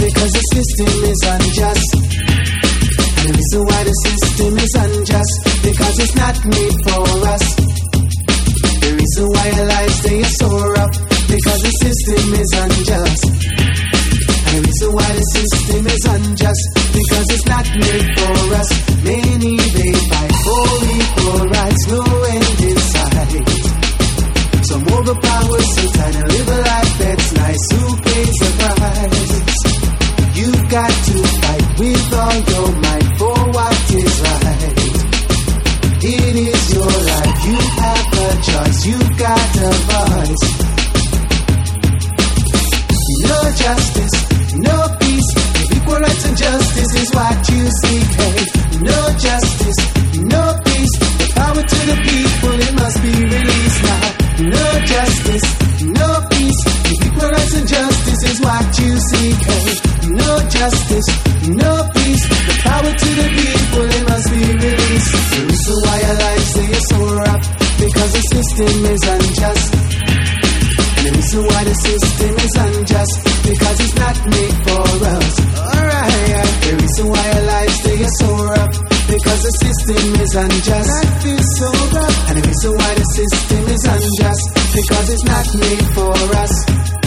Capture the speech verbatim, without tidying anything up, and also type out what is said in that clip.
because the system is unjust. And the reason why the system is unjust, because it's not made for us. The reason why our lives they are so rough, because the system is unjust. And the reason why the system is unjust, because it's not made for us. Many they fight for equal rights, no end in sight. Some overpower, so trying to live a life that's nice. Who pays the price? You've got to fight with all your might for what is right. It is your life, you have a choice, you've got a voice. No justice, no peace, equal rights and justice is what you seek. Hey, no justice, no peace, the power to the people, it must be released now. No justice, no peace, equal rights and justice is what you seek. Hey, no justice, no peace, the power to the people, it must be released. The reason why our lives they are so rough, because the system is unjust. And the reason why the system is unjust, because it's not made for us. Alright, the reason why our lives they are so rough, because the system is unjust. Life is so rough. And the reason why the system is unjust, because it's not made for us.